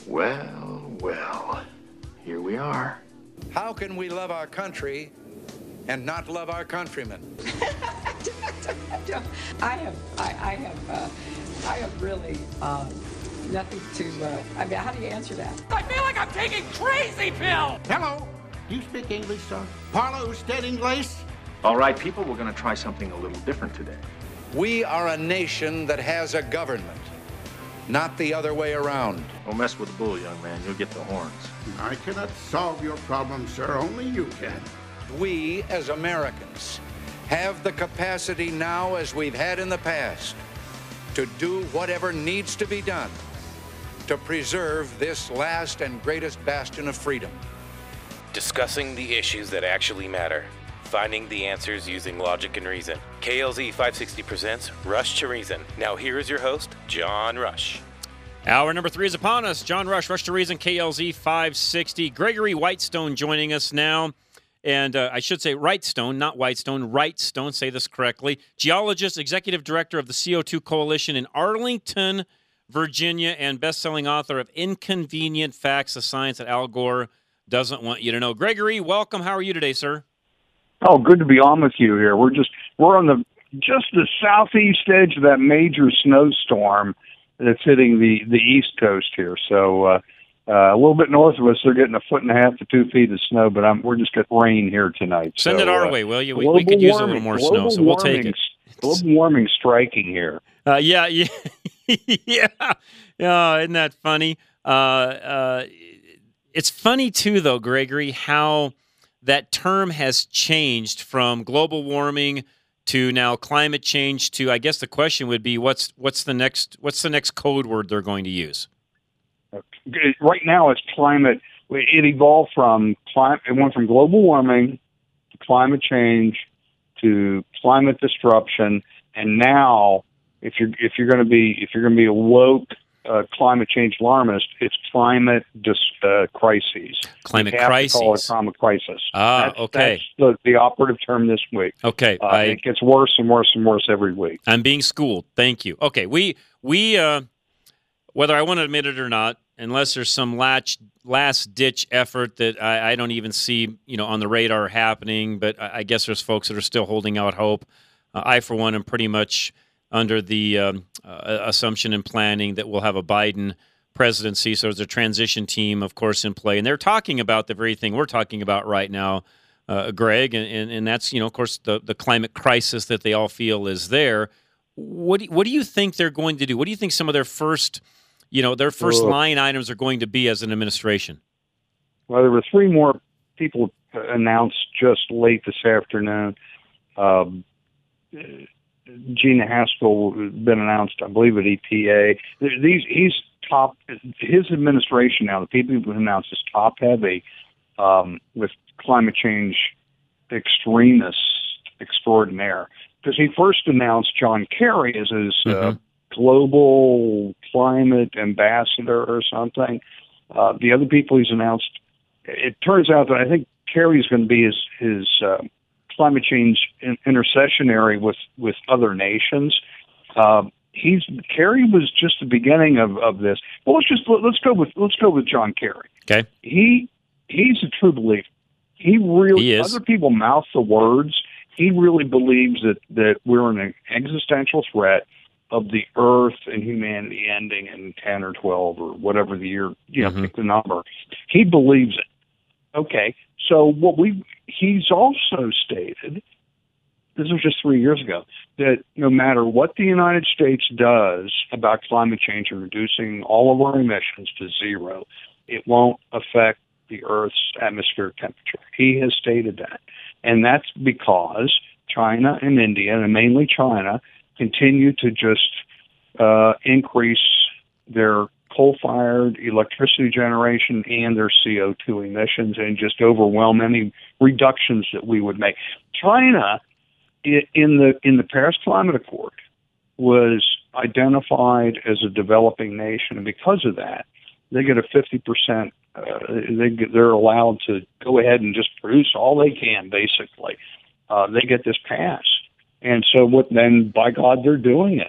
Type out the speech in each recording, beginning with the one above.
Well, well, here we are. How can we love our country and not love our countrymen? I have really nothing to. I mean, how do you answer that? I feel like I'm taking crazy pills. Hello. Do you speak English, sir? Parlo usted inglés? All right, people, we're going to try something a little different today. We are a nation that has a government, not the other way around. Don't mess with the bull, young man. You'll get the horns. I cannot solve your problem, sir. Only you can. We, as Americans, have the capacity now, as we've had in the past, to do whatever needs to be done to preserve this last and greatest bastion of freedom. Discussing the issues that actually matter. Finding the answers using logic and reason. KLZ 560 presents Rush to Reason. Now here is your host, John Rush. Hour number 3 is upon us. John Rush, Rush to Reason, KLZ 560. Gregory Whitestone joining us now. And I should say Wrightstone, not Whitestone, Wrightstone, say this correctly. Geologist, executive director of the CO2 Coalition in Arlington, Virginia, and best-selling author of Inconvenient Facts, the Science that Al Gore Doesn't Want You to Know. Gregory, welcome. How are you today, sir? Oh, good to be on with you here. We're on the southeast edge of that major snowstorm that's hitting the East Coast here. So a little bit north of us, they're getting 1.5 to 2 feet of snow, but we're just getting rain here tonight. Send it our way, will you? We could use a little more snow, so we'll take it. Global warming striking here. Yeah. Isn't that funny? It's funny, too, though, Gregory, how that term has changed from global warming to now climate change to, I guess the question would be, what's the next code word they're going to use? Right now it's climate. It evolved from climate. It went from global warming to climate change to climate disruption, and now if you're going to be a woke climate change alarmist, it's climate crises. Climate crises. crises. Call it climate crisis. Okay. That's the operative term this week. Okay. It gets worse and worse and worse every week. I'm being schooled. Thank you. Okay. We whether I want to admit it or not, unless there's some last-ditch effort that I don't even see, on the radar happening, but I guess there's folks that are still holding out hope. I, for one, am pretty much under the assumption and planning that we'll have a Biden presidency. So there's a transition team, of course, in play. And they're talking about the very thing we're talking about right now, Greg, and that's, of course, the climate crisis that they all feel is there. What do you think they're going to do? What do you think some of their first line items are going to be as an administration? Well, there were 3 more people announced just late this afternoon. Gina Haspel has been announced, I believe, at EPA. His administration now, the people who announced is top-heavy with climate change extremists extraordinaire. Because he first announced John Kerry as his global climate ambassador or something. The other people he's announced, it turns out that I think Kerry is going to be his climate change intercessionary with other nations. Kerry was just the beginning of this. Well, let's go with John Kerry. Okay, he's a true believer. He is. Other people mouth the words. He really believes that we're an existential threat of the Earth and humanity ending in 10 or 12 or whatever the year, pick the number. He believes it. Okay, so he's also stated, this was just 3 years ago, that no matter what the United States does about climate change and reducing all of our emissions to zero, it won't affect the Earth's atmospheric temperature. He has stated that. And that's because China and India, and mainly China, continue to just increase their coal-fired electricity generation and their CO2 emissions and just overwhelm any reductions that we would make. China, in the Paris Climate Accord, was identified as a developing nation, and because of that, they get a 50%. They're allowed to go ahead and just produce all they can, basically. They get this pass. And so then, by God, they're doing it.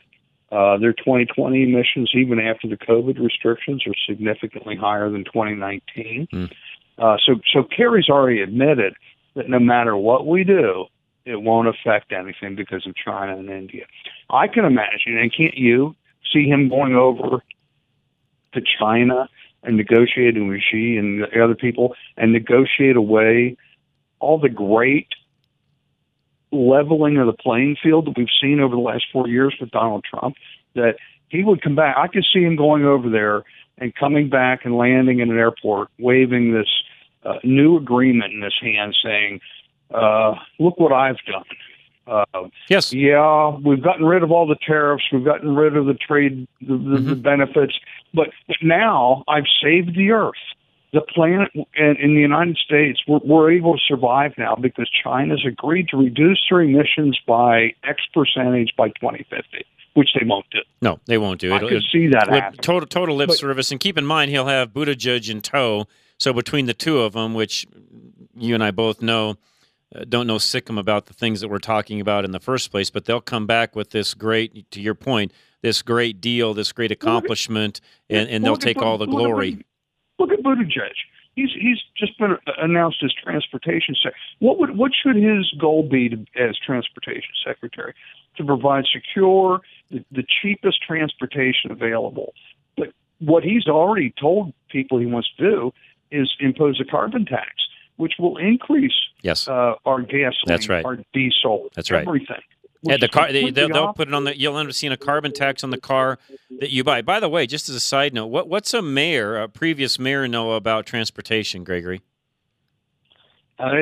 Their 2020 emissions, even after the COVID restrictions, are significantly higher than 2019. So Kerry's already admitted that no matter what we do, it won't affect anything because of China and India. I can imagine, and can't you see him going over to China and negotiating with Xi and the other people and negotiate away all the great leveling of the playing field that we've seen over the last 4 years with Donald Trump, that he would come back. I could see him going over there and coming back and landing in an airport, waving this new agreement in his hand saying, look what I've done. Yes. Yeah, we've gotten rid of all the tariffs. We've gotten rid of the trade, the benefits. But now I've saved the earth. The planet in the United States, we're able to survive now because China's agreed to reduce their emissions by X percentage by 2050, which they won't do. No, they won't do. I could see that happen. Total lip service. And keep in mind, he'll have Buttigieg in tow. So between the two of them, which you and I both know, don't know sickum about the things that we're talking about in the first place, but they'll come back with this great, to your point, this great deal, this great accomplishment, and they'll take all the glory. Look at Buttigieg. He's just been announced as transportation secretary. What should his goal be as transportation secretary? To provide secure, the cheapest transportation available. But what he's already told people he wants to do is impose a carbon tax, which will increase our gasoline, That's right. our diesel, That's right. everything. Yeah, the car they'll put it on the. You'll end up seeing a carbon tax on the car that you buy. By the way, just as a side note, what's a previous mayor know about transportation, Gregory? Boy,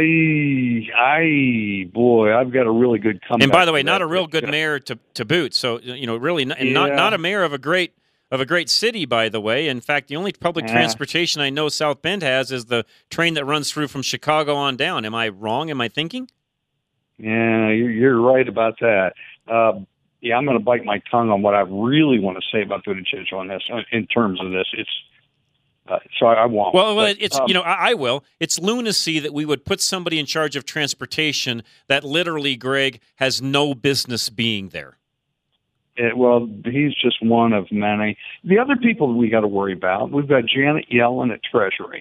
I've got a really good comeback. And by the way, not a real good mayor to boot. So really, not a mayor of a great city, by the way. In fact, the only public transportation I know South Bend has is the train that runs through from Chicago on down. Am I wrong? Am I thinking? Yeah, you're right about that. I'm going to bite my tongue on what I really want to say about Buttigieg on this. In terms of this, so I won't. I will. It's lunacy that we would put somebody in charge of transportation that literally, Greg, has no business being there. He's just one of many. The other people that we got to worry about, we've got Janet Yellen at Treasury.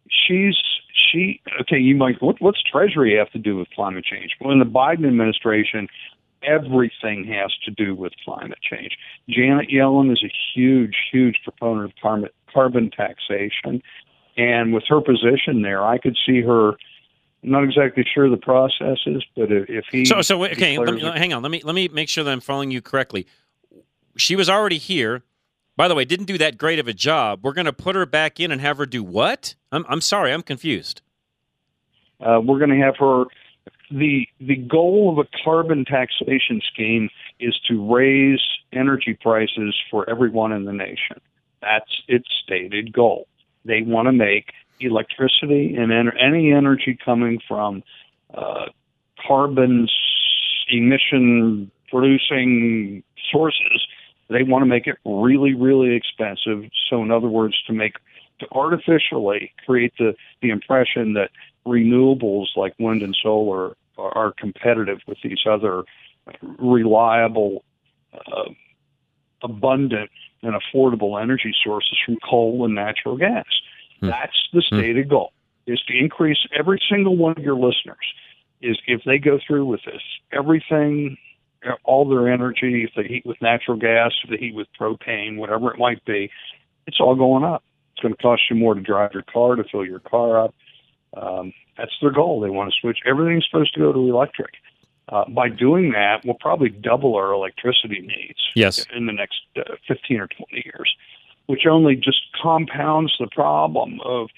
You might, what's Treasury have to do with climate change? Well, in the Biden administration, everything has to do with climate change. Janet Yellen is a huge, huge proponent of carbon taxation. And with her position there, I could see her, I'm not exactly sure the process is, but if he... hang on. Let me make sure that I'm following you correctly. She was already here. By the way, didn't do that great of a job. We're going to put her back in and have her do what? I'm sorry, I'm confused. We're going to have her. The goal of a carbon taxation scheme is to raise energy prices for everyone in the nation. That's its stated goal. They want to make electricity and any energy coming from carbon emission producing sources. They want to make it really, really expensive. So, in other words, to artificially create the impression that renewables like wind and solar are competitive with these other reliable, abundant, and affordable energy sources from coal and natural gas. That's the stated goal, is to increase every single one of your listeners. Is if they go through with this, everything, all their energy, if they heat with natural gas, if they heat with propane, whatever it might be, it's all going up. It's going to cost you more to drive your car, to fill your car up. That's their goal. They want to switch. Everything's supposed to go to electric. By doing that, we'll probably double our electricity needs in the next 15 or 20 years, which only just compounds the problem of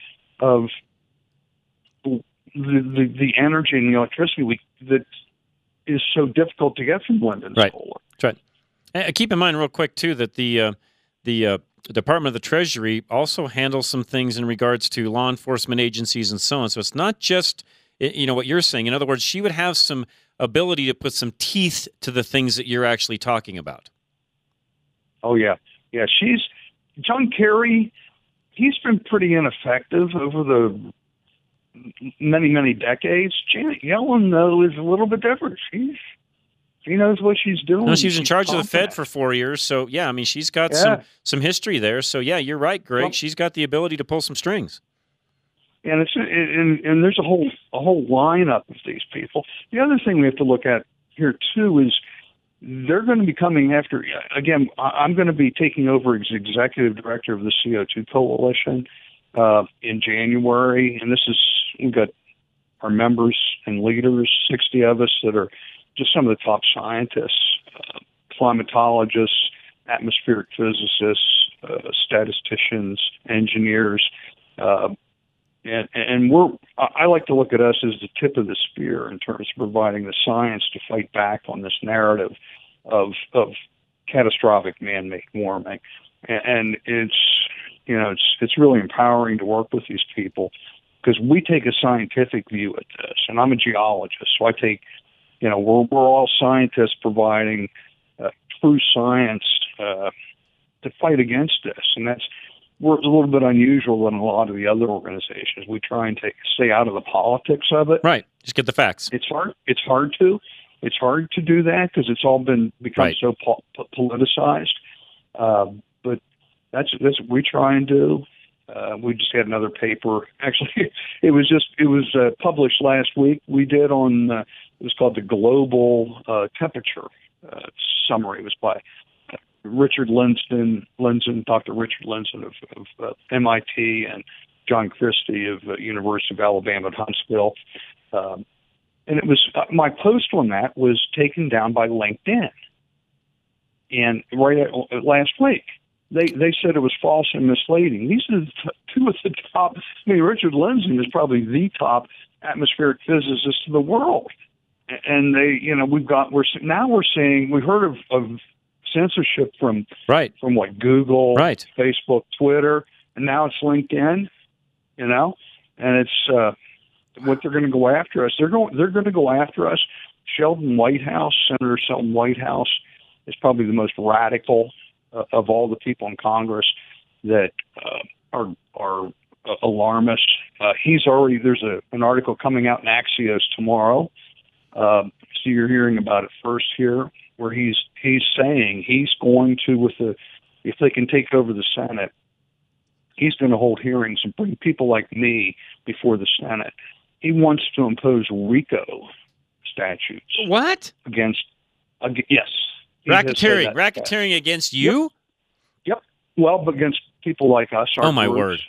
the energy and the electricity that is so difficult to get from wind and solar. That's right. Keep in mind real quick, too, that the Department of the Treasury also handles some things in regards to law enforcement agencies and so on. So it's not just, what you're saying. In other words, she would have some ability to put some teeth to the things that you're actually talking about. Oh, yeah. Yeah, John Kerry, he's been pretty ineffective over the many, many decades. Janet Yellen, though, is a little bit different. She knows what she's doing. No, she was in charge confident. of the Fed for 4 years. So, yeah, I mean, she's got some history there. So, yeah, you're right, Greg. Well, she's got the ability to pull some strings. And and there's a whole lineup of these people. The other thing we have to look at here, too, is they're going to be coming after, again, I'm going to be taking over as executive director of the CO2 Coalition in January. And we've got our members and leaders, 60 of us that are just some of the top scientists, climatologists, atmospheric physicists, statisticians, engineers. And I like to look at us as the tip of the spear in terms of providing the science to fight back on this narrative of catastrophic man-made warming. And it's really empowering to work with these people because we take a scientific view at this. And I'm a geologist, so I take, we're all scientists providing true science to fight against this. And we're a little bit unusual than a lot of the other organizations. We try and stay out of the politics of it. Right. Just get the facts. It's hard to do that because it's all become so politicized. But that's what we try and do. We just had another paper. Actually, it was published last week. We did on it was called the Global Temperature Summary. It was by Richard Lindzen, Dr. Richard Lindzen of MIT, and John Christie of University of Alabama at Huntsville. And it was my post on that was taken down by LinkedIn, and last week they said it was false and misleading. These are two of the top. I mean, Richard Lindzen is probably the top atmospheric physicist in the world, and we're seeing we heard of censorship from what Google, Facebook, Twitter, and now it's LinkedIn, and it's what they're going to go after us. They're going to go after us. Senator Sheldon Whitehouse is probably the most radical of all the people in Congress that are alarmist. There's an article coming out in Axios tomorrow, so you're hearing about it first here, where he's saying he's going to, if they can take over the Senate, he's going to hold hearings and bring people like me before the Senate. He wants to impose RICO statutes. What? Against yes. Racketeering against you? Yep. Well, but against people like us. Oh, my word.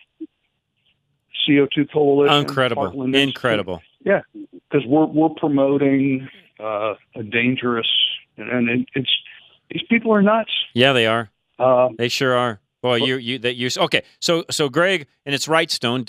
CO2 Coalition. Incredible. Yeah, because we're promoting a dangerous, and it's these people are nuts. Yeah, they are. They sure are. Boy, okay. So Greg, and it's Wrightstone,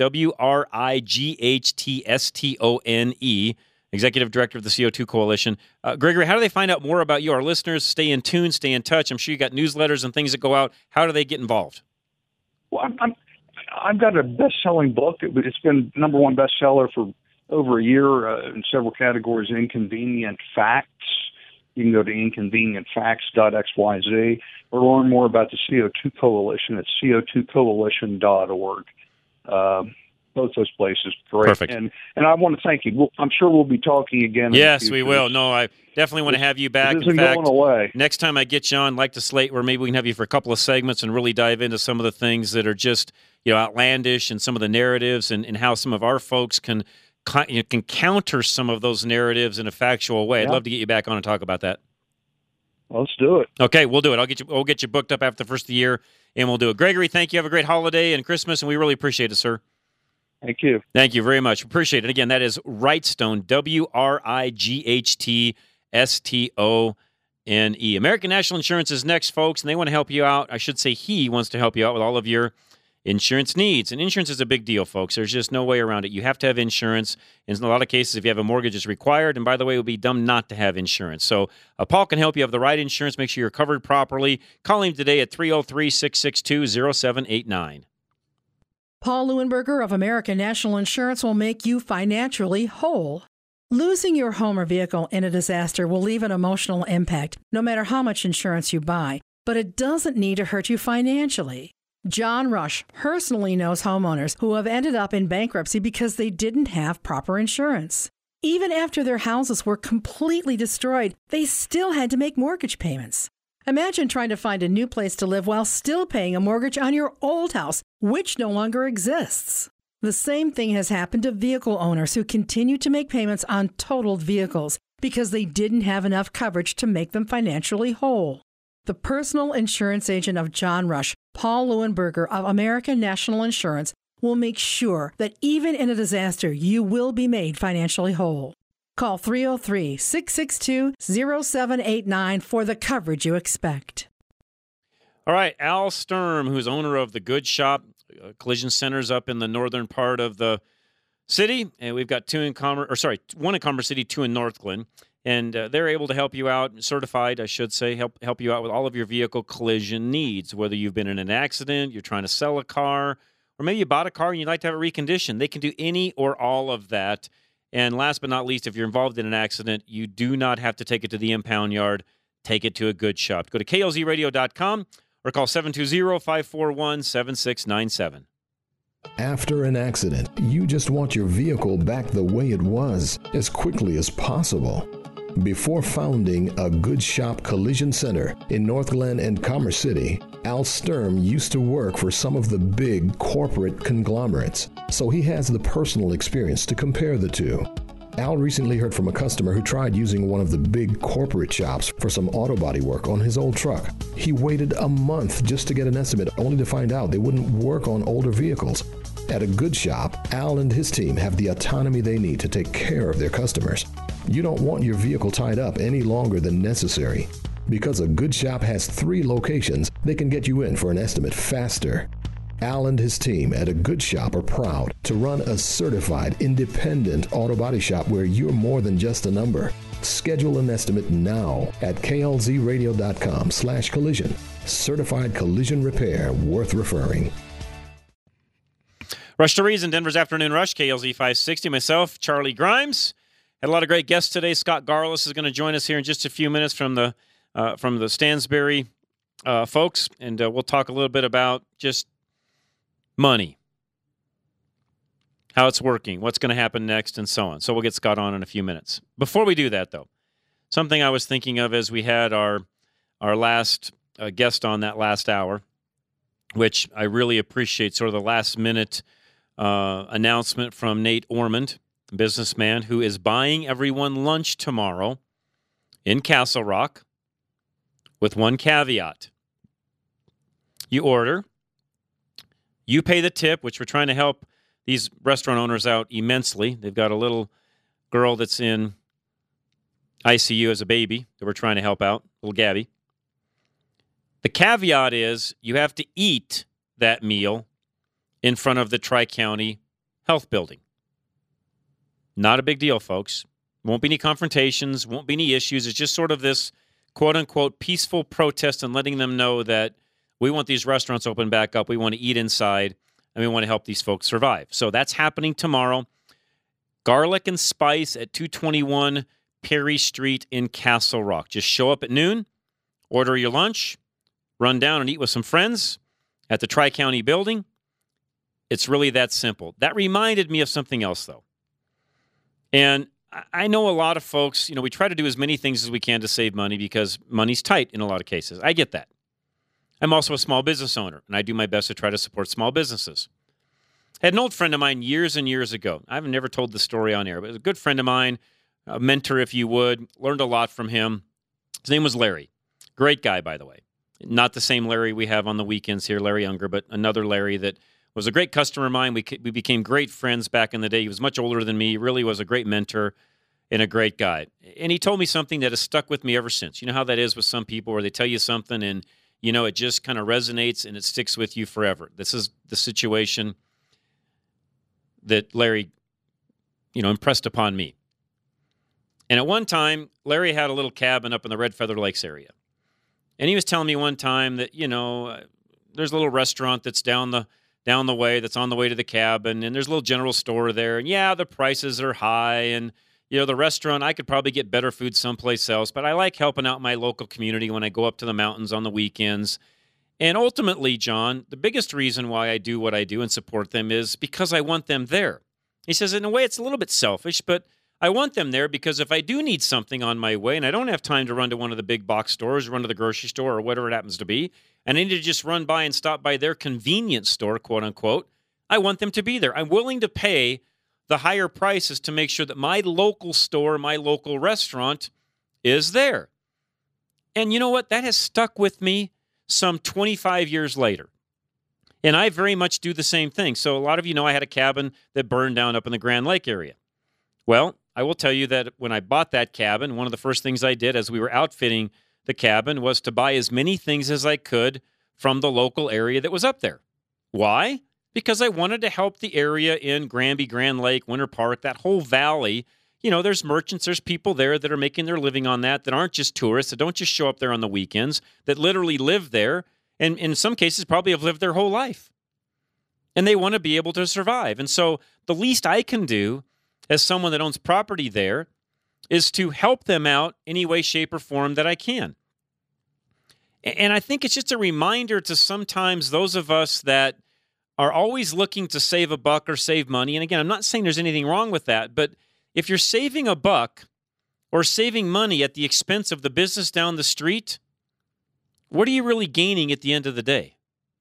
WRIGHTSTONE, Executive Director of the CO2 Coalition. Gregory, how do they find out more about you? Our listeners, stay in tune, stay in touch. I'm sure you got newsletters and things that go out. How do they get involved? Well, I've got a best-selling book. It's been number one bestseller for over a year in several categories, Inconvenient Facts. You can go to inconvenientfacts.xyz or learn more about the CO2 Coalition at co2coalition.org. Both those places, great. Perfect. And I want to thank you. I'm sure we'll be talking again. Yes, we will. No, I definitely want to have you back. This isn't going away. Next time I get you on, like to slate where maybe we can have you for a couple of segments and really dive into some of the things that are just outlandish and some of the narratives and how some of our folks can counter some of those narratives in a factual way. I'd love to get you back on and talk about that. Well, let's do it. Okay, we'll do it. We'll get you booked up after the first of the year, and we'll do it. Gregory, thank you. Have a great holiday and Christmas, and we really appreciate it, sir. Thank you. Thank you very much. Appreciate it. Again, that is Wrightstone, WRIGHTSTONE. American National Insurance is next, folks, and they want to help you out. I should say he wants to help you out with all of your insurance needs. And insurance is a big deal, folks. There's just no way around it. You have to have insurance. In a lot of cases, if you have a mortgage, it's required. And by the way, it would be dumb not to have insurance. So Paul can help you have the right insurance. Make sure you're covered properly. Call him today at 303-662-0789. Paul Leuenberger of American National Insurance will make you financially whole. Losing your home or vehicle in a disaster will leave an emotional impact, no matter how much insurance you buy, but it doesn't need to hurt you financially. John Rush personally knows homeowners who have ended up in bankruptcy because they didn't have proper insurance. Even after their houses were completely destroyed, they still had to make mortgage payments. Imagine trying to find a new place to live while still paying a mortgage on your old house, which no longer exists. The same thing has happened to vehicle owners who continue to make payments on totaled vehicles because they didn't have enough coverage to make them financially whole. The personal insurance agent of John Rush, Paul Leuenberger of American National Insurance, will make sure that even in a disaster, you will be made financially whole. Call 303-662-0789 for the coverage you expect. All right, Al Sturm, who's owner of the Good Shop Collision Centers up in the northern part of the city, and we've got one in Commerce City, two in Northglenn, and they're able to help you out, certified, I should say, help you out with all of your vehicle collision needs, whether you've been in an accident, you're trying to sell a car, or maybe you bought a car and you'd like to have it reconditioned. They can do any or all of that. And last but not least, if you're involved in an accident, you do not have to take it to the impound yard. Take it to a Good Shop. Go to klzradio.com or call 720-541-7697. After an accident, you just want your vehicle back the way it was as quickly as possible. Before founding a Good Shop Collision Center in Northglenn and Commerce City, Al Sturm used to work for some of the big corporate conglomerates, so he has the personal experience to compare the two. Al recently heard from a customer who tried using one of the big corporate shops for some auto body work on his old truck. He waited a month just to get an estimate, only to find out they wouldn't work on older vehicles. At a Good Shop, Al and his team have the autonomy they need to take care of their customers. You don't want your vehicle tied up any longer than necessary. Because a Good Shop has 3 locations, they can get you in for an estimate faster. Al and his team at a Good Shop are proud to run a certified, independent auto body shop where you're more than just a number. Schedule an estimate now at klzradio.com/collision. Certified collision repair worth referring. Rush to Reason, Denver's Afternoon Rush, KLZ 560. Myself, Charlie Grimes. Had a lot of great guests today. Scott Garlis is going to join us here in just a few minutes from the Stansberry folks, and we'll talk a little bit about just money, how it's working, what's going to happen next, and so on. So we'll get Scott on in a few minutes. Before we do that, though, something I was thinking of as we had our last guest on that last hour, which I really appreciate, sort of the last-minute announcement from Nate Ormond, a businessman who is buying everyone lunch tomorrow in Castle Rock with one caveat. You order, you pay the tip, which we're trying to help these restaurant owners out immensely. They've got a little girl that's in ICU as a baby that we're trying to help out, little Gabby. The caveat is you have to eat that meal in front of the Tri-County Health Building. Not a big deal, folks. Won't be any confrontations, won't be any issues. It's just sort of this quote-unquote peaceful protest and letting them know that we want these restaurants open back up, we want to eat inside, and we want to help these folks survive. So that's happening tomorrow. Garlic and Spice at 221 Perry Street in Castle Rock. Just show up at noon, order your lunch, run down and eat with some friends at the Tri-County building. It's really that simple. That reminded me of something else, though. And I know a lot of folks, we try to do as many things as we can to save money because money's tight in a lot of cases. I get that. I'm also a small business owner, and I do my best to try to support small businesses. I had an old friend of mine years and years ago. I've never told the story on air, but a good friend of mine, a mentor, if you would, learned a lot from him. His name was Larry. Great guy, by the way. Not the same Larry we have on the weekends here, Larry Unger, but another Larry that was a great customer of mine. We became great friends back in the day. He was much older than me, really was a great mentor and a great guy. And he told me something that has stuck with me ever since. You know how that is with some people where they tell you something and, it just kind of resonates and it sticks with you forever. This is the situation that Larry, impressed upon me. And at one time, Larry had a little cabin up in the Red Feather Lakes area. And he was telling me one time that, there's a little restaurant that's down the way, that's on the way to the cabin, and there's a little general store there. And yeah, the prices are high, and the restaurant, I could probably get better food someplace else, but I like helping out my local community when I go up to the mountains on the weekends. And ultimately, John, the biggest reason why I do what I do and support them is because I want them there. He says, in a way, it's a little bit selfish, but I want them there because if I do need something on my way and I don't have time to run to one of the big box stores, run to the grocery store or whatever it happens to be, and I need to just run by and stop by their convenience store, quote unquote, I want them to be there. I'm willing to pay the higher prices to make sure that my local store, my local restaurant is there. And you know what? That has stuck with me some 25 years later. And I very much do the same thing. So a lot of you know I had a cabin that burned down up in the Grand Lake area. Well, I will tell you that when I bought that cabin, one of the first things I did as we were outfitting the cabin was to buy as many things as I could from the local area that was up there. Why? Because I wanted to help the area in Granby, Grand Lake, Winter Park, that whole valley. You know, there's merchants, there's people there that are making their living on that aren't just tourists, that don't just show up there on the weekends, that literally live there, and in some cases probably have lived their whole life. And they want to be able to survive. And so the least I can do as someone that owns property there is to help them out any way, shape, or form that I can. And I think it's just a reminder to sometimes those of us that are always looking to save a buck or save money. And again, I'm not saying there's anything wrong with that, but if you're saving a buck or saving money at the expense of the business down the street, what are you really gaining at the end of the day?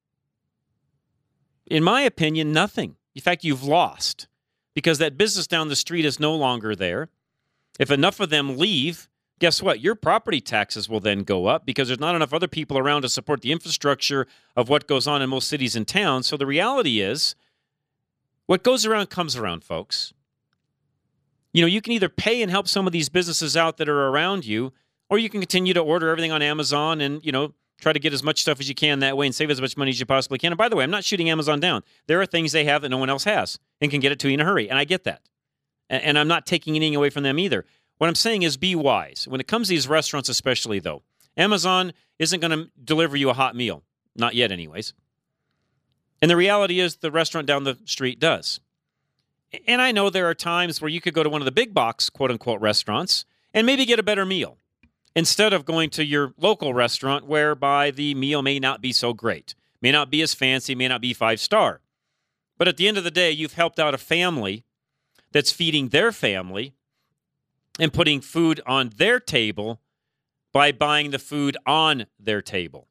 In my opinion, nothing. In fact, you've lost because that business down the street is no longer there. If enough of them leave, guess what? Your property taxes will then go up because there's not enough other people around to support the infrastructure of what goes on in most cities and towns. So the reality is, what goes around comes around, folks. You know, you can either pay and help some of these businesses out that are around you, or you can continue to order everything on Amazon and, you know, try to get as much stuff as you can that way and save as much money as you possibly can. And by the way, I'm not shooting Amazon down. There are things they have that no one else has and can get it to you in a hurry. And I get that. And I'm not taking anything away from them either. What I'm saying is be wise. When it comes to these restaurants especially, though, Amazon isn't going to deliver you a hot meal. Not yet, anyways. And the reality is the restaurant down the street does. And I know there are times where you could go to one of the big box, quote-unquote, restaurants and maybe get a better meal instead of going to your local restaurant whereby the meal may not be so great, may not be as fancy, may not be 5-star. But at the end of the day, you've helped out a family that's feeding their family and putting food on their table by buying the food on their table.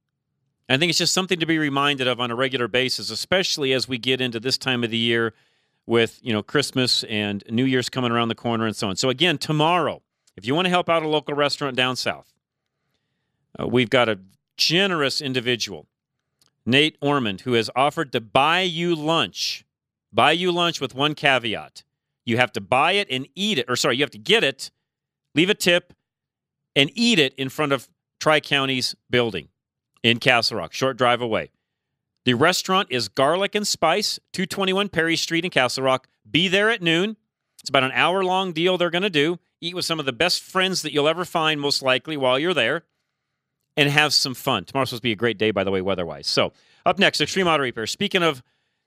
I think it's just something to be reminded of on a regular basis, especially as we get into this time of the year with, you know, Christmas and New Year's coming around the corner and so on. So again, tomorrow, if you want to help out a local restaurant down south, we've got a generous individual, Nate Ormond, who has offered to buy you lunch with one caveat. You have to buy it and eat it, you have to get it, leave a tip, and eat it in front of Tri-County's building in Castle Rock, short drive away. The restaurant is Garlic and Spice, 221 Perry Street in Castle Rock. Be there at noon. It's about an hour-long deal they're going to do. Eat with some of the best friends that you'll ever find, most likely, while you're there, and have some fun. Tomorrow's supposed to be a great day, by the way, weather-wise. So, up next, Extreme Auto Repair. Speaking of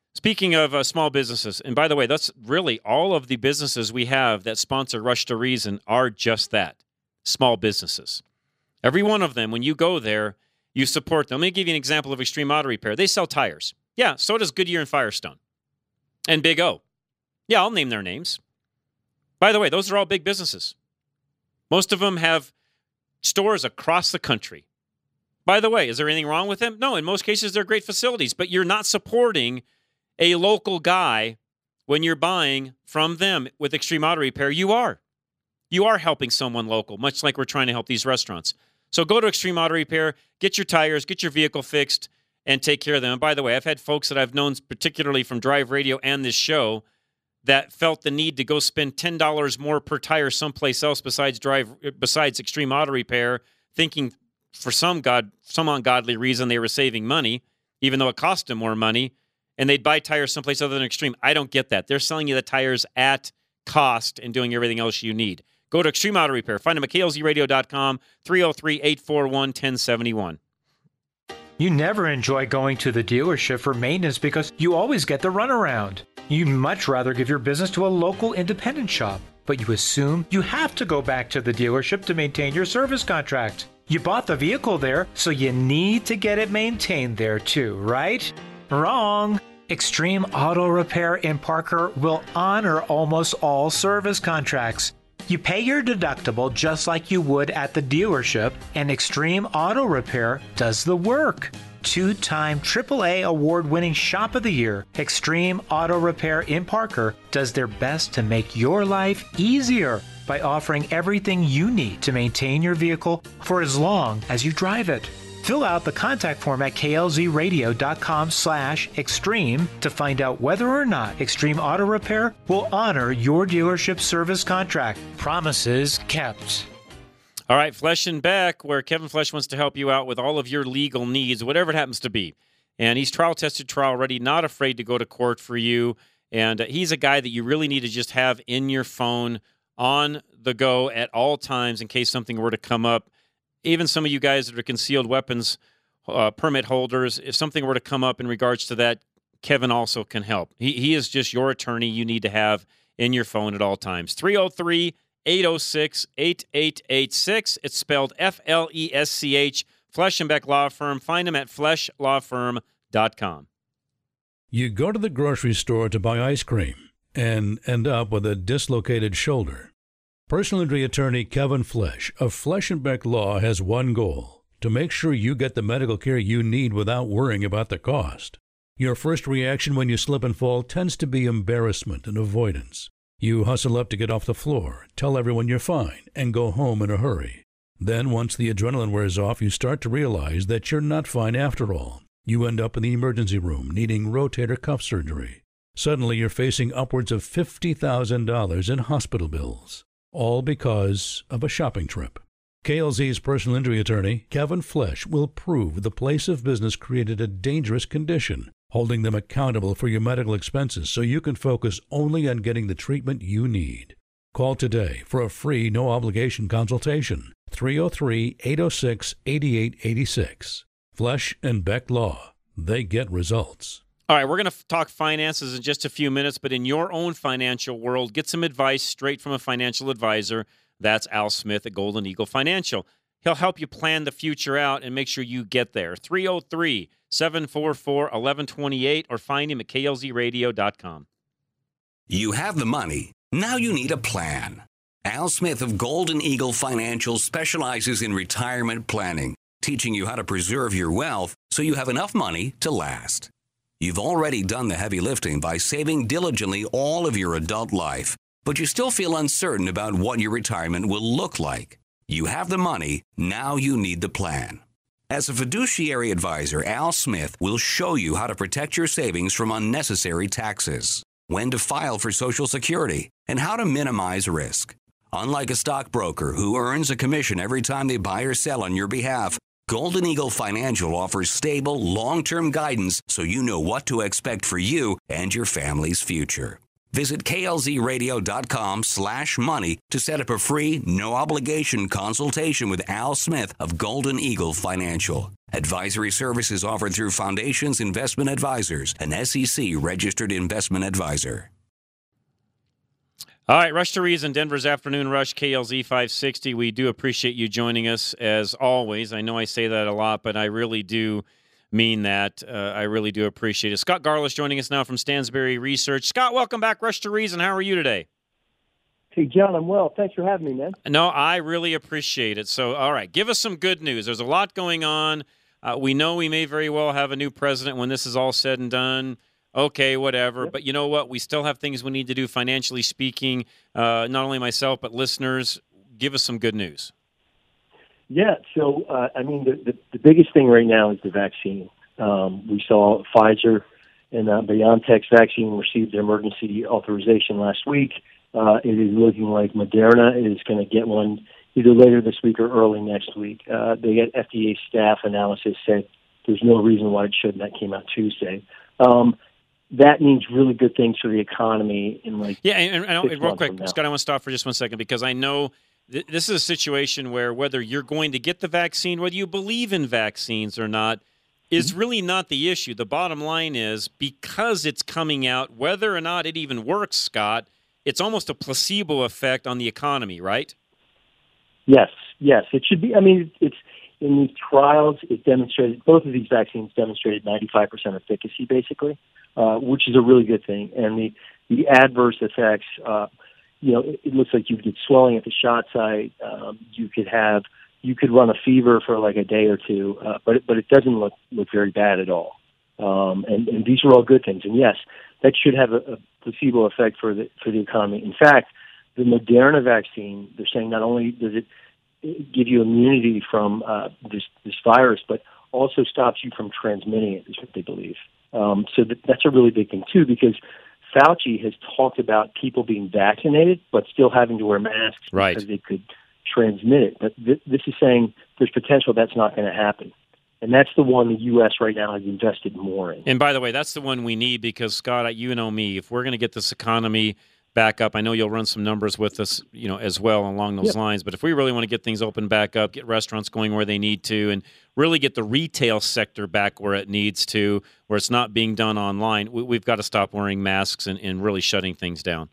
small businesses, and by the way, that's really all of the businesses we have that sponsor Rush to Reason are just that, small businesses. Every one of them, when you go there, you support them. Let me give you an example of Extreme Auto Repair. They sell tires. Yeah, so does Goodyear and Firestone. And Big O. Yeah, I'll name their names. By the way, those are all big businesses. Most of them have stores across the country. By the way, is there anything wrong with them? No, in most cases, they're great facilities, but you're not supporting a local guy when you're buying from them with Extreme Auto Repair. You are. You are helping someone local, much like we're trying to help these restaurants. So go to Extreme Auto Repair, get your tires, get your vehicle fixed, and take care of them. And by the way, I've had folks that I've known, particularly from Drive Radio and this show, that felt the need to go spend $10 more per tire someplace else besides Extreme Auto Repair, thinking for some ungodly reason they were saving money, even though it cost them more money, and they'd buy tires someplace other than Extreme. I don't get that. They're selling you the tires at cost and doing everything else you need. Go to Extreme Auto Repair. Find them at klzradio.com, 303-841-1071. You never enjoy going to the dealership for maintenance because you always get the runaround. You'd much rather give your business to a local independent shop, but you assume you have to go back to the dealership to maintain your service contract. You bought the vehicle there, so you need to get it maintained there too, right? Wrong. Extreme Auto Repair in Parker will honor almost all service contracts. You pay your deductible just like you would at the dealership, and Extreme Auto Repair does the work. 2-time AAA award-winning Shop of the Year, Extreme Auto Repair in Parker does their best to make your life easier by offering everything you need to maintain your vehicle for as long as you drive it. Fill out the contact form at klzradio.com/extreme to find out whether or not Extreme Auto Repair will honor your dealership service contract. Promises kept. All right, Flesh and Beck, where Kevin Flesh wants to help you out with all of your legal needs, whatever it happens to be. And he's trial-tested, trial-ready, not afraid to go to court for you. And he's a guy that you really need to just have in your phone on the go at all times in case something were to come up. Even some of you guys that are concealed weapons permit holders, if something were to come up in regards to that, Kevin also can help. He is just your attorney you need to have in your phone at all times. 303-806-8886. It's spelled F-L-E-S-C-H. Flesh and Beck Law Firm. Find him at fleshlawfirm.com. You go to the grocery store to buy ice cream and end up with a dislocated shoulder. Personal injury attorney Kevin Flesh of Flesh and Beck Law has one goal: to make sure you get the medical care you need without worrying about the cost. Your first reaction when you slip and fall tends to be embarrassment and avoidance. You hustle up to get off the floor, tell everyone you're fine, and go home in a hurry. Then, once the adrenaline wears off, you start to realize that you're not fine after all. You end up in the emergency room needing rotator cuff surgery. Suddenly, you're facing upwards of $50,000 in hospital bills, all because of a shopping trip. KLZ's personal injury attorney, Kevin Flesh, will prove the place of business created a dangerous condition, holding them accountable for your medical expenses so you can focus only on getting the treatment you need. Call today for a free, no-obligation consultation. 303-806-8886. Flesh and Beck Law. They get results. All right, we're going to talk finances in just a few minutes, but in your own financial world, get some advice straight from a financial advisor. That's Al Smith at Golden Eagle Financial. He'll help you plan the future out and make sure you get there. 303-744-1128 or find him at klzradio.com. You have the money. Now you need a plan. Al Smith of Golden Eagle Financial specializes in retirement planning, teaching you how to preserve your wealth so you have enough money to last. You've already done the heavy lifting by saving diligently all of your adult life, but you still feel uncertain about what your retirement will look like. You have the money, now you need the plan. As a fiduciary advisor, Al Smith will show you how to protect your savings from unnecessary taxes, when to file for Social Security, and how to minimize risk. Unlike a stockbroker who earns a commission every time they buy or sell on your behalf, Golden Eagle Financial offers stable, long-term guidance so you know what to expect for you and your family's future. Visit klzradio.com/money to set up a free, no-obligation consultation with Al Smith of Golden Eagle Financial. Advisory services offered through Foundations Investment Advisors, an SEC-registered investment advisor. All right, Rush to Reason, Denver's Afternoon Rush, KLZ 560. We do appreciate you joining us, as always. I know I say that a lot, but I really do mean that. I really do appreciate it. Scott Garlish joining us now from Stansberry Research. Scott, welcome back, Rush to Reason. How are you today? Hey, John, I'm well. Thanks for having me, man. No, I really appreciate it. So, all right, give us some good news. There's a lot going on. We know we may very well have a new president when this is all said and done. Okay, whatever. Yep. But you know what? We still have things we need to do financially speaking. Not only myself, but listeners. Give us some good news. Yeah, so, the biggest thing right now is the vaccine. We saw Pfizer and BioNTech's vaccine received their emergency authorization last week. It is looking like Moderna is going to get one either later this week or early next week. They get FDA staff analysis said there's no reason why it shouldn't. That came out Tuesday. That means really good things for the economy. And real quick, Scott, I want to stop for just 1 second because I know this is a situation where whether you're going to get the vaccine, whether you believe in vaccines or not, is really not the issue. The bottom line is because it's coming out, whether or not it even works, Scott, it's almost a placebo effect on the economy, right? Yes, it should be. I mean, in these trials, it demonstrated, both of these vaccines demonstrated 95% efficacy, basically, which is a really good thing. And the adverse effects, it looks like you get swelling at the shot site. You could run a fever for like a day or two, but it doesn't look very bad at all. And these are all good things. And yes, that should have a placebo effect for the economy. In fact, the Moderna vaccine, they're saying not only does it give you immunity from this virus, but also stops you from transmitting it, is what they believe. So that's a really big thing, too, because Fauci has talked about people being vaccinated but still having to wear masks because they could transmit it. But this is saying there's potential that's not going to happen. And that's the one the U.S. right now has invested more in. And by the way, that's the one we need because, Scott, you know me, if we're going to get this economy back up, I know you'll run some numbers with us, as well along those lines, but if we really want to get things open back up, get restaurants going where they need to, and really get the retail sector back where it needs to, where it's not being done online, we've got to stop wearing masks and really shutting things down.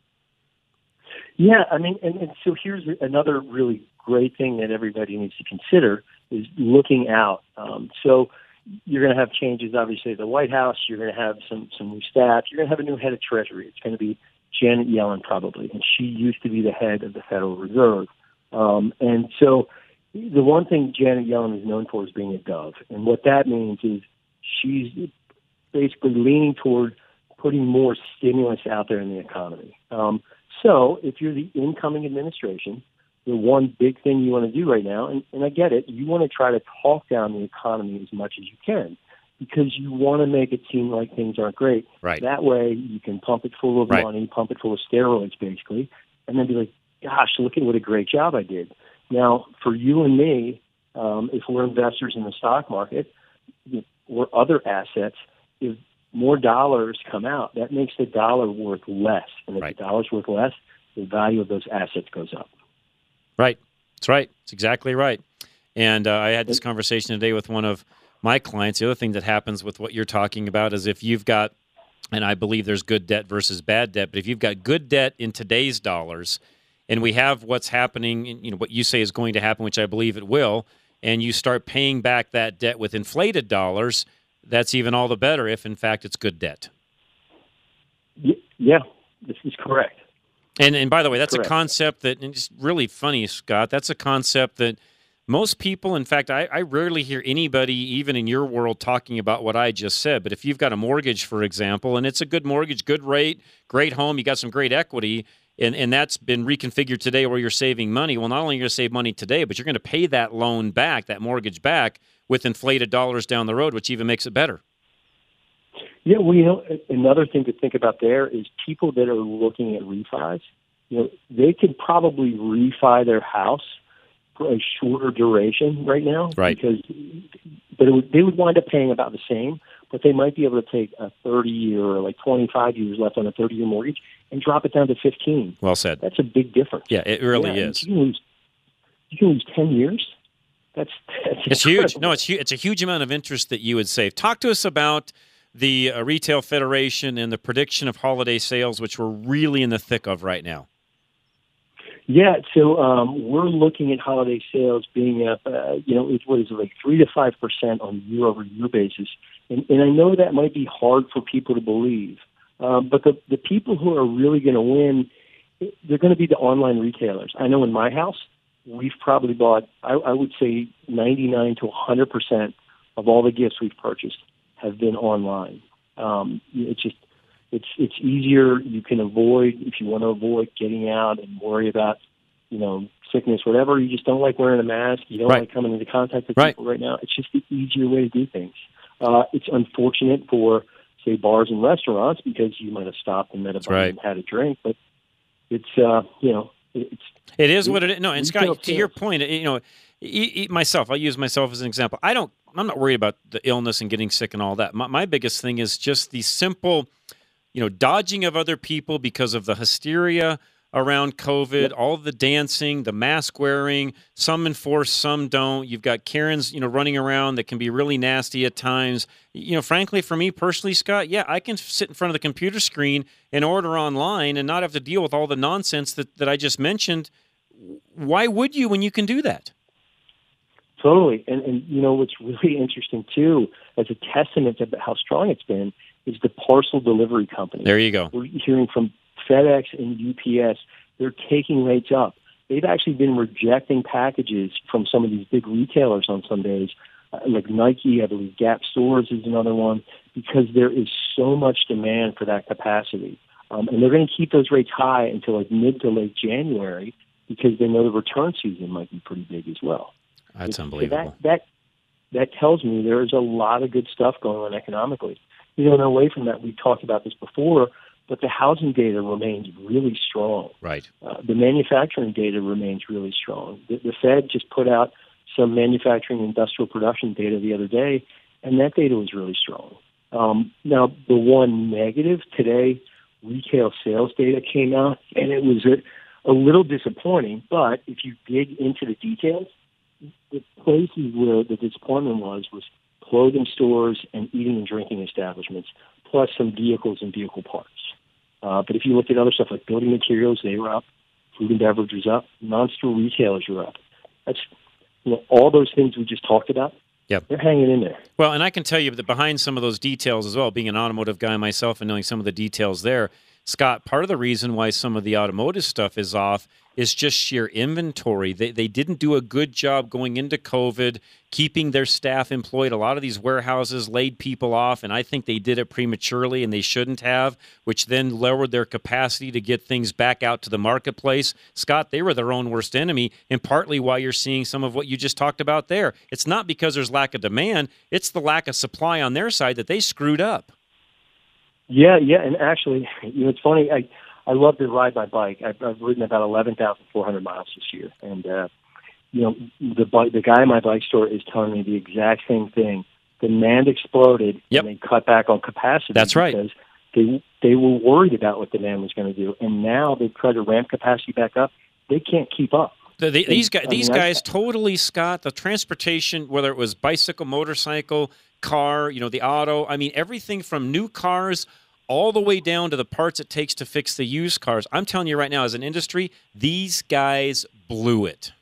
Yeah, I mean, and so here's another really great thing that everybody needs to consider is looking out. So you're going to have changes, obviously, at the White House. You're going to have some new staff. You're going to have a new head of Treasury. It's going to be Janet Yellen, probably, and she used to be the head of the Federal Reserve. And so the one thing Janet Yellen is known for is being a dove. And what that means is she's basically leaning toward putting more stimulus out there in the economy. So if you're the incoming administration, the one big thing you want to do right now, and I get it, you want to try to talk down the economy as much as you can because you want to make it seem like things aren't great. Right. That way you can pump it full of money, pump it full of steroids, basically, and then be like, gosh, look at what a great job I did. Now, for you and me, if we're investors in the stock market or other assets, if more dollars come out, that makes the dollar worth less. And if the dollar's worth less, the value of those assets goes up. Right. That's right. It's exactly right. And I had this conversation today with one of my clients. The other thing that happens with what you're talking about is if you've got, and I believe there's good debt versus bad debt, but if you've got good debt in today's dollars, and we have what's happening, what you say is going to happen, which I believe it will, and you start paying back that debt with inflated dollars, that's even all the better if, in fact, it's good debt. Yeah, this is correct. And by the way, that's Correct. a concept that, and it's really funny, Scott, that's a concept that most people, in fact, I rarely hear anybody, even in your world, talking about what I just said. But if you've got a mortgage, for example, and it's a good mortgage, good rate, great home, you got some great equity, and that's been reconfigured today where you're saving money, well, not only are you going to save money today, but you're going to pay that loan back, that mortgage back, with inflated dollars down the road, which even makes it better. Yeah, well, another thing to think about there is people that are looking at refis, they could probably refi their house for a shorter duration right now. Right. But they would wind up paying about the same, but they might be able to take a 30 or like 25 years left on a 30-year mortgage and drop it down to 15. Well said. That's a big difference. Yeah, it really is. You can lose 10 years. That's it's huge. No, it's huge. It's a huge amount of interest that you would save. Talk to us about the Retail Federation and the prediction of holiday sales, which we're really in the thick of right now. Yeah, so we're looking at holiday sales being up, what is it, like 3 to 5% on a year-over-year basis. And I know that might be hard for people to believe, but the people who are really going to win, they're going to be the online retailers. I know in my house, we've probably bought, I would say 99 to 100% of all the gifts we've purchased have been online. It's easier. You can avoid, if you want to avoid getting out and worry about, sickness, whatever. You just don't like wearing a mask. You don't like coming into contact with people right now. It's just the easier way to do things. It's unfortunate for, say, bars and restaurants because you might have stopped and met a buddy and had a drink, but it's, it is what it is. No, and Scott, to your point, myself, I'll use myself as an example. I'm not worried about the illness and getting sick and all that. My biggest thing is just the simple, dodging of other people because of the hysteria around COVID, all the dancing, the mask wearing, some enforce, some don't. You've got Karens, running around that can be really nasty at times. Frankly, for me personally, Scott, I can sit in front of the computer screen and order online and not have to deal with all the nonsense that I just mentioned. Why would you when you can do that? Totally. And you know, what's really interesting, too, as a testament to how strong it's been, is the parcel delivery company. There you go. We're hearing from FedEx and UPS, they're taking rates up. They've actually been rejecting packages from some of these big retailers on some days, like Nike, I believe Gap Stores is another one, because there is so much demand for that capacity. And they're going to keep those rates high until like mid to late January, because they know the return season might be pretty big as well. That's unbelievable. So that tells me there is a lot of good stuff going on economically. You know, and away from that, we talked about this before, but the housing data remains really strong. Right. The manufacturing data remains really strong. The Fed just put out some manufacturing industrial production data the other day, and that data was really strong. Now, the one negative today, retail sales data came out, and it was a little disappointing, but if you dig into the details, the places where the disappointment was clothing stores and eating and drinking establishments, plus some vehicles and vehicle parts. But if you look at other stuff like building materials, they were up. Food and beverage was up. Non-store retailers were up. That's, you know, all those things we just talked about. Yep. They're hanging in there. Well, and I can tell you that behind some of those details as well, being an automotive guy myself and knowing some of the details there, Scott, part of the reason why some of the automotive stuff is off is just sheer inventory. They didn't do a good job going into COVID, keeping their staff employed. A lot of these warehouses laid people off, and I think they did it prematurely, and they shouldn't have, which then lowered their capacity to get things back out to the marketplace. Scott, they were their own worst enemy, and partly why you're seeing some of what you just talked about there. It's not because there's lack of demand. It's the lack of supply on their side that they screwed up. Yeah, and actually, you know, it's funny. I love to ride my bike. I've ridden about 11,400 miles this year, and you know, the guy in my bike store is telling me the exact same thing. Demand exploded, and they cut back on capacity. That's right. Because they were worried about what demand was going to do, and now they've tried to ramp capacity back up. They can't keep up. These guys totally, Scott, the transportation, whether it was bicycle, motorcycle, car, you know, the auto, I mean, everything from new cars all the way down to the parts it takes to fix the used cars. I'm telling you right now, as an industry, these guys blew it.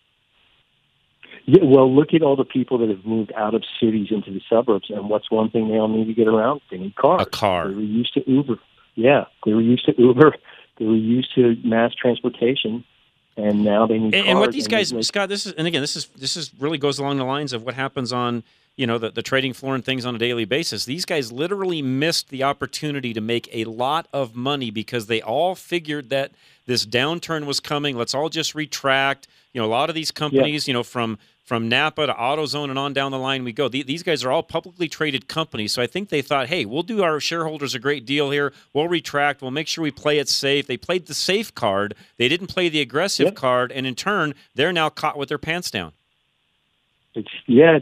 Yeah, well, look at all the people that have moved out of cities into the suburbs, and what's one thing they all need to get around? They need cars. A car. They were used to Uber. Yeah, they were used to Uber. They were used to mass transportation. And now they need cars. And what these guys, Scott, this is really goes along the lines of what happens on, you know, the trading floor and things on a daily basis. These guys literally missed the opportunity to make a lot of money because they all figured that this downturn was coming. Let's all just retract. You know, a lot of these companies, you know, from Napa to AutoZone and on down the line we go. These guys are all publicly traded companies, so I think they thought, hey, we'll do our shareholders a great deal here. We'll retract. We'll make sure we play it safe. They played the safe card. They didn't play the aggressive card, and in turn, they're now caught with their pants down. It's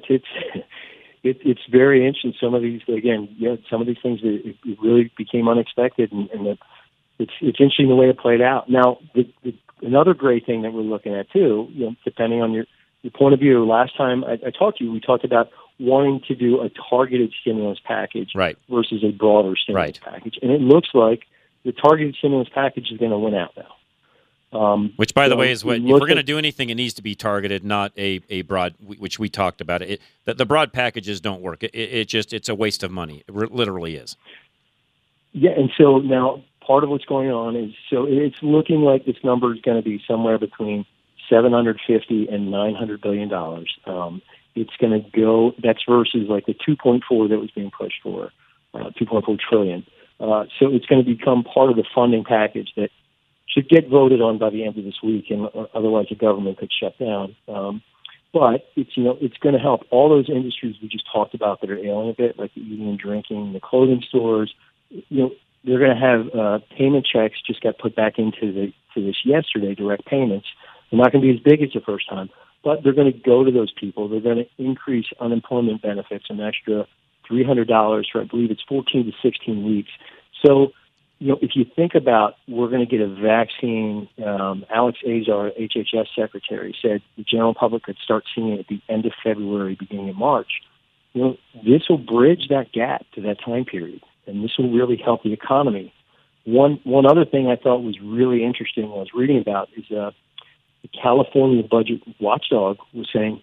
very interesting. Some of these, again, some of these things it really became unexpected, and it's interesting the way it played out. Now, another great thing that we're looking at too, you know, depending on your point of view. Last time I talked to you, we talked about wanting to do a targeted stimulus package versus a broader stimulus package, and it looks like the targeted stimulus package is going to win out now. Which, by the way, is what if we're going to do anything, it needs to be targeted, not a broad. Which we talked about. The broad packages don't work. It's a waste of money. It literally is. Yeah, and so now part of what's going on is it's looking like this number is going to be somewhere between $750 and $900 billion. It's going to go. That's versus like the 2.4 that was being pushed for, 2.4 trillion. So it's going to become part of the funding package that should get voted on by the end of this week, and otherwise the government could shut down. But it's going to help all those industries we just talked about that are ailing a bit, like the eating and drinking, the clothing stores. You know, they're going to have payment checks just got put back into this yesterday, direct payments. They're not going to be as big as the first time, but they're going to go to those people. They're going to increase unemployment benefits an extra $300 for, I believe it's 14 to 16 weeks. So, you know, if you think about we're going to get a vaccine, Alex Azar, HHS secretary, said the general public could start seeing it at the end of February, beginning of March. You know, this will bridge that gap to that time period, and this will really help the economy. One other thing I thought was really interesting when I was reading about is the California budget watchdog was saying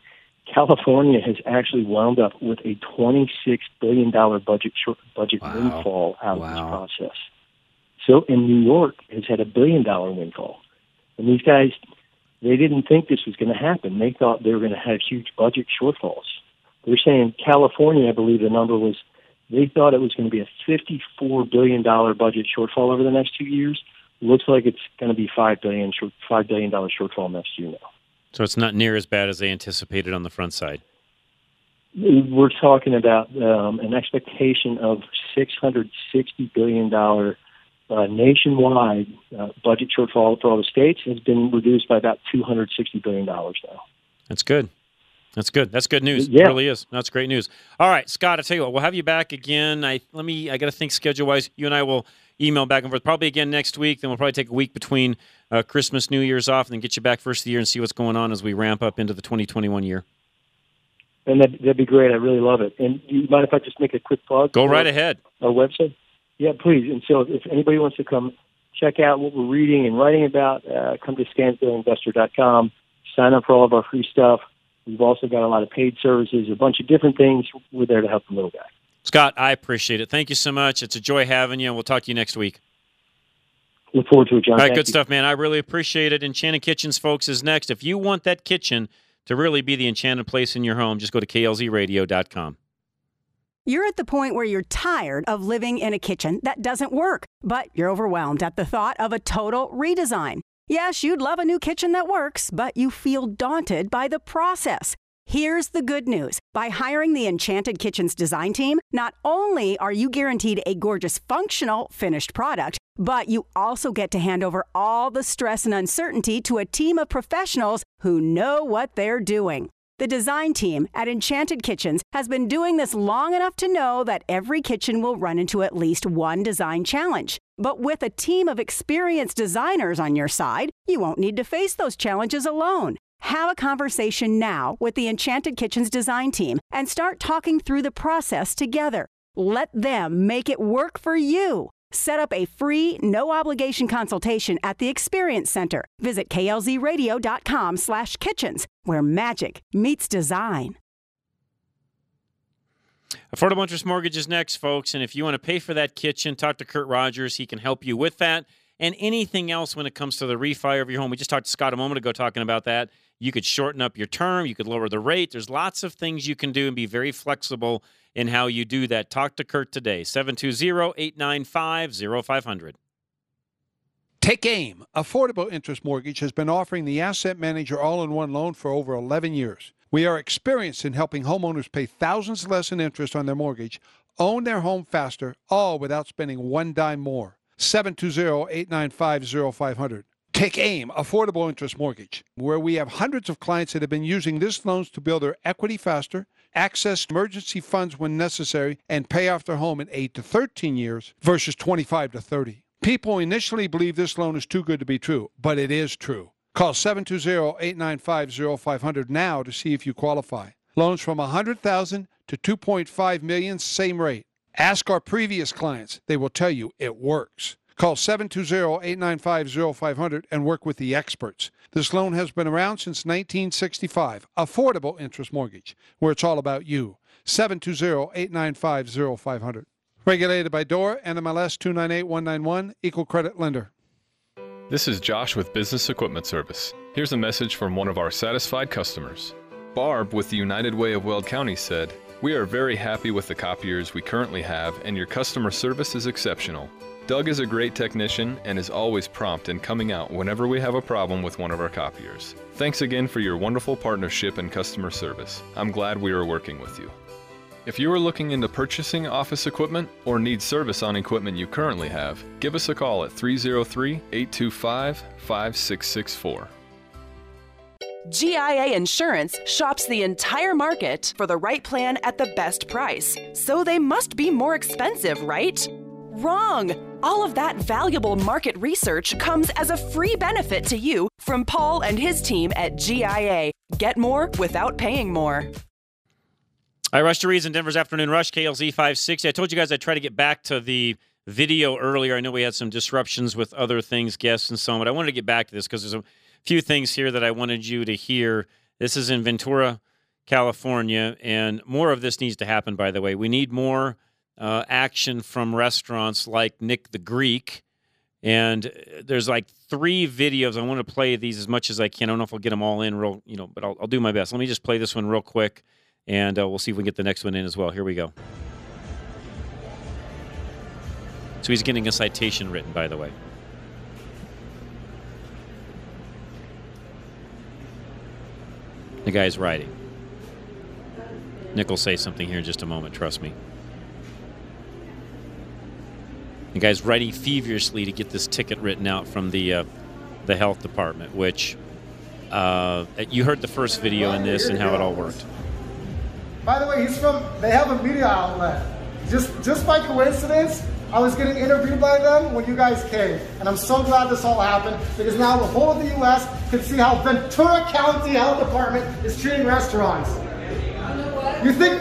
California has actually wound up with a $26 billion budget windfall out of this process. So, and New York has had a $1 billion windfall. And these guys, they didn't think this was going to happen. They thought they were going to have huge budget shortfalls. They're saying California, I believe the number was, they thought it was going to be a $54 billion budget shortfall over the next 2 years. Looks like it's going to be $5 billion shortfall next year now. So it's not near as bad as they anticipated on the front side. We're talking about an expectation of $660 billion nationwide budget shortfall for all the states has been reduced by about $260 billion now. That's good. That's good. That's good news. Yeah. It really is. That's great news. All right, Scott, I'll tell you what, we'll have you back again. I got to think schedule-wise. You and I will email back and forth probably again next week. Then we'll probably take a week between Christmas, New Year's off, and then get you back first of the year and see what's going on as we ramp up into the 2021 year. And that'd be great. I really love it. And do you mind if I just make a quick plug? Go right ahead. Our website? Yeah, please. And so if anybody wants to come check out what we're reading and writing about, come to ScansdaleInvestor.com, sign up for all of our free stuff. We've also got a lot of paid services, a bunch of different things. We're there to help the little guy. Scott, I appreciate it. Thank you so much. It's a joy having you, and we'll talk to you next week. Look forward to it, John. All right, Thank good you. stuff, man. I really appreciate it. Enchanted Kitchens, folks, is next. If you want that kitchen to really be the enchanted place in your home, just go to klzradio.com. You're at the point where you're tired of living in a kitchen that doesn't work, but you're overwhelmed at the thought of a total redesign. Yes, you'd love a new kitchen that works, but you feel daunted by the process. Here's the good news. By hiring the Enchanted Kitchens design team, not only are you guaranteed a gorgeous, functional, finished product, but you also get to hand over all the stress and uncertainty to a team of professionals who know what they're doing. The design team at Enchanted Kitchens has been doing this long enough to know that every kitchen will run into at least one design challenge. But with a team of experienced designers on your side, you won't need to face those challenges alone. Have a conversation now with the Enchanted Kitchens design team and start talking through the process together. Let them make it work for you. Set up a free, no-obligation consultation at the Experience Center. Visit klzradio.com/kitchens, where magic meets design. Affordable Interest Mortgage is next, folks, and if you want to pay for that kitchen, talk to Kurt Rogers. He can help you with that and anything else when it comes to the refi of your home. We just talked to Scott a moment ago talking about that. You could shorten up your term. You could lower the rate. There's lots of things you can do and be very flexible in how you do that. Talk to Kurt today, 720-895-0500. Take AIM. Affordable Interest Mortgage has been offering the Asset Manager all-in-one loan for over 11 years. We are experienced in helping homeowners pay thousands less in interest on their mortgage, own their home faster, all without spending one dime more. 720-895-0500. Take AIM, Affordable Interest Mortgage, where we have hundreds of clients that have been using this loans to build their equity faster, access emergency funds when necessary, and pay off their home in 8 to 13 years versus 25 to 30. People initially believe this loan is too good to be true, but it is true. Call 720-895-0500 now to see if you qualify. Loans from $100,000 to $2.5 million, same rate. Ask our previous clients. They will tell you it works. Call 720-895-0500 and work with the experts. This loan has been around since 1965. Affordable Interest Mortgage, where it's all about you. 720-895-0500. Regulated by DORA, NMLS 298191, Equal Credit Lender. This is Josh with Business Equipment Service. Here's a message from one of our satisfied customers. Barb with the United Way of Weld County said, "We are very happy with the copiers we currently have, and your customer service is exceptional. Doug is a great technician and is always prompt in coming out whenever we have a problem with one of our copiers. Thanks again for your wonderful partnership and customer service. I'm glad we are working with you." If you are looking into purchasing office equipment or need service on equipment you currently have, give us a call at 303-825-5664. GIA Insurance shops the entire market for the right plan at the best price. So they must be more expensive, right? Wrong! All of that valuable market research comes as a free benefit to you from Paul and his team at GIA. Get more without paying more. All right, Rush to Reason, Denver's Afternoon Rush, KLZ 560. I told you guys I'd try to get back to the video earlier. I know we had some disruptions with other things, guests and so on, but I wanted to get back to this because there's a few things here that I wanted you to hear. This is in Ventura, California, and more of this needs to happen, by the way. We need more action from restaurants like Nick the Greek. And there's like 3 videos. I want to play these as much as I can. I don't know if I'll get them all in real, but I'll do my best. Let me just play this one real quick, and we'll see if we can get the next one in as well. Here we go. So he's getting a citation written, by the way. The guy's writing. Nick will say something here in just a moment, trust me. The guy's writing feverishly to get this ticket written out from the health department, which you heard the first video in this and how it all worked. By the way, they have a media outlet. Just by coincidence, I was getting interviewed by them when you guys came. And I'm so glad this all happened, because now the whole of the U.S. can see how Ventura County Health Department is treating restaurants. You think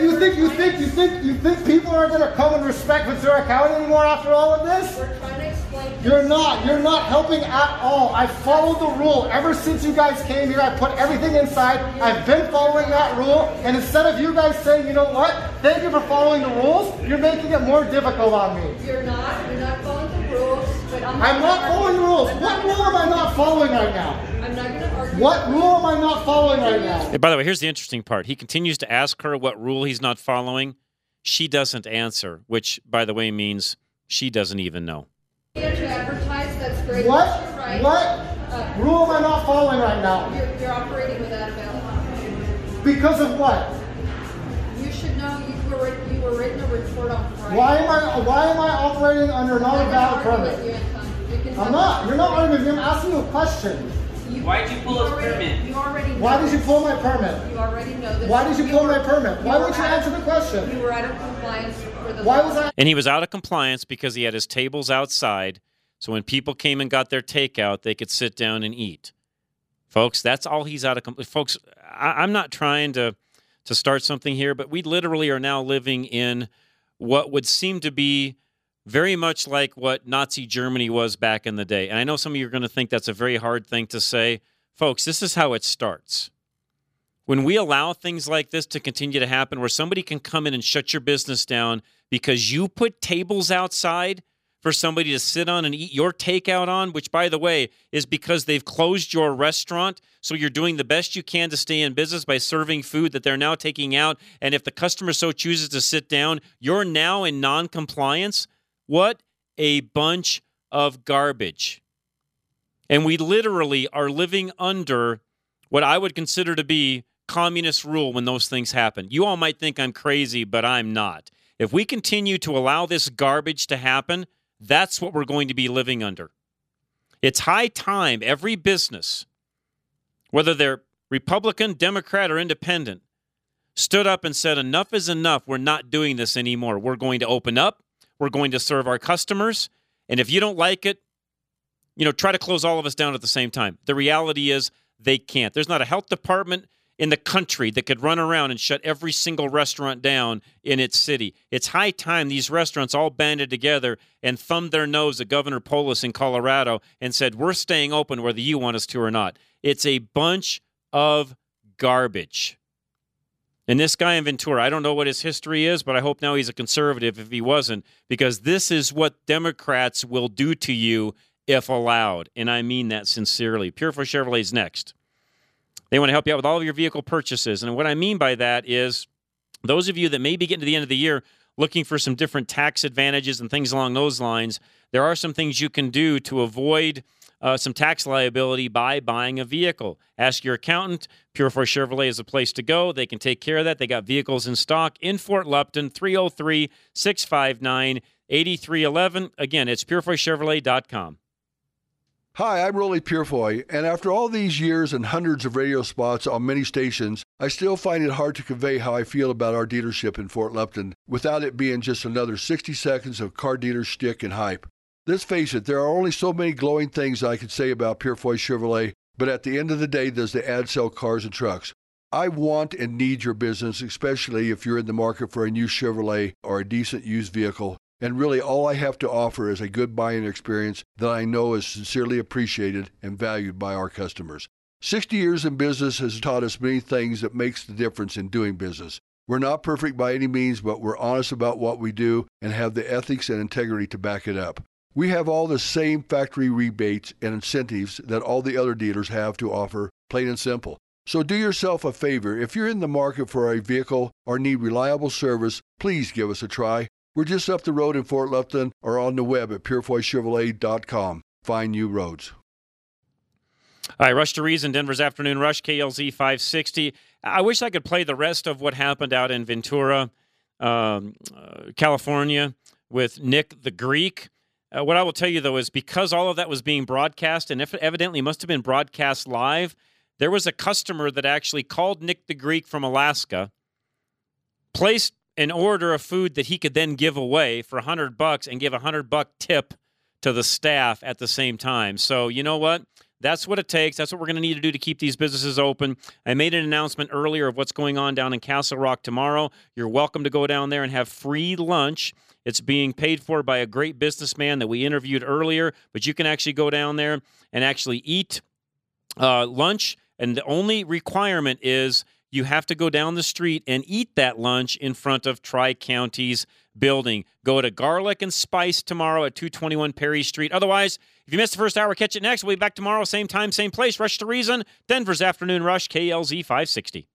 people are going to come and respect Ventura County anymore after all of this? We're trying to explain. You're not helping at all. I followed the rule. Ever since you guys came here, I put everything inside. I've been following that rule. And instead of you guys saying, you know what, thank you for following the rules, you're making it more difficult on me. You're not following the rules. But I'm not following the rules. What rule am I not following right now? I'm not going to argue. What rule am I not following right now? And by the way, here's the interesting part. He continues to ask her what rule he's not following. She doesn't answer, which, by the way, means she doesn't even know. To advertise, that's great. What? Right. What rule am I not following right now? You're operating without a valid. Because of what? You should know you were written a report on Friday. Why am I operating under not a valid permit? I'm not. You're not arguing with me. I'm asking you a question. Why did you pull his permit? You already know. Why did you pull my permit? You already know this. Why did you pull my permit? Why won't you answer the question? You were out of compliance for the Why was I? And he was out of compliance because he had his tables outside, so when people came and got their takeout, they could sit down and eat. Folks, that's all he's out of compliance. Folks, I'm not trying to start something here, but we literally are now living in what would seem to be very much like what Nazi Germany was back in the day. And I know some of you are going to think that's a very hard thing to say. Folks, this is how it starts. When we allow things like this to continue to happen, where somebody can come in and shut your business down because you put tables outside for somebody to sit on and eat your takeout on, which, by the way, is because they've closed your restaurant, so you're doing the best you can to stay in business by serving food that they're now taking out, and if the customer so chooses to sit down, you're now in non-compliance. What a bunch of garbage. And we literally are living under what I would consider to be communist rule when those things happen. You all might think I'm crazy, but I'm not. If we continue to allow this garbage to happen, that's what we're going to be living under. It's high time every business, whether they're Republican, Democrat, or independent, stood up and said, enough is enough. We're not doing this anymore. We're going to open up. We're going to serve our customers. And if you don't like it, try to close all of us down at the same time. The reality is they can't. There's not a health department in the country that could run around and shut every single restaurant down in its city. It's high time these restaurants all banded together and thumbed their nose at Governor Polis in Colorado and said, we're staying open whether you want us to or not. It's a bunch of garbage. And this guy in Ventura, I don't know what his history is, but I hope now he's a conservative if he wasn't, because this is what Democrats will do to you if allowed. And I mean that sincerely. Purefoy Chevrolet is next. They want to help you out with all of your vehicle purchases. And what I mean by that is those of you that may be getting to the end of the year looking for some different tax advantages and things along those lines, there are some things you can do to avoid some tax liability by buying a vehicle. Ask your accountant. Purefoy Chevrolet is the place to go. They can take care of that. They got vehicles in stock in Fort Lupton, 303-659-8311. Again, it's purefoychevrolet.com. Hi, I'm Rolly Purefoy, and after all these years and hundreds of radio spots on many stations, I still find it hard to convey how I feel about our dealership in Fort Lupton without it being just another 60 seconds of car dealer shtick and hype. Let's face it, there are only so many glowing things I could say about Purefoy Chevrolet, but at the end of the day, does the ad sell cars and trucks? I want and need your business, especially if you're in the market for a new Chevrolet or a decent used vehicle. And really, all I have to offer is a good buying experience that I know is sincerely appreciated and valued by our customers. 60 years in business has taught us many things that makes the difference in doing business. We're not perfect by any means, but we're honest about what we do and have the ethics and integrity to back it up. We have all the same factory rebates and incentives that all the other dealers have to offer, plain and simple. So do yourself a favor. If you're in the market for a vehicle or need reliable service, please give us a try. We're just up the road in Fort Lupton or on the web at purefoychevrolet.com. Find new roads. All right, Rush to Reason, Denver's Afternoon Rush, KLZ 560. I wish I could play the rest of what happened out in Ventura, California, with Nick the Greek. What I will tell you, though, is because all of that was being broadcast, and evidently must have been broadcast live, there was a customer that actually called Nick the Greek from Alaska, placed an order of food that he could then give away for $100 and give a $100 tip to the staff at the same time. So you know what? That's what it takes. That's what we're going to need to do to keep these businesses open. I made an announcement earlier of what's going on down in Castle Rock tomorrow. You're welcome to go down there and have free lunch. It's being paid for by a great businessman that we interviewed earlier, but you can actually go down there and actually eat lunch, and the only requirement is you have to go down the street and eat that lunch in front of Tri-County's building. Go to Garlic and Spice tomorrow at 221 Perry Street. Otherwise, if you missed the first hour, catch it next. We'll be back tomorrow, same time, same place. Rush to Reason, Denver's Afternoon Rush, KLZ 560.